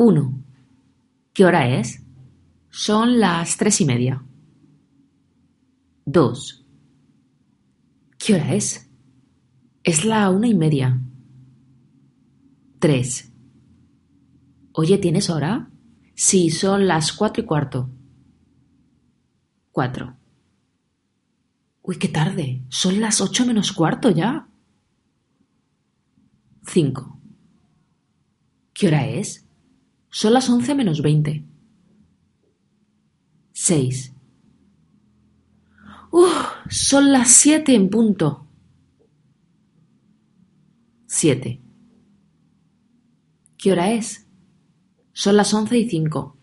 1. ¿Qué hora es? Son las 3:30. 2. ¿Qué hora es? Es la 1:30. 3. Oye, ¿tienes hora? Sí, son las 4:15. 4. Uy, qué tarde. Son las 8:15 ya. 5. ¿Qué hora es? Son las 11:20. 6. Son las 7 en punto. 7. ¿Qué hora es? Son las 11:05.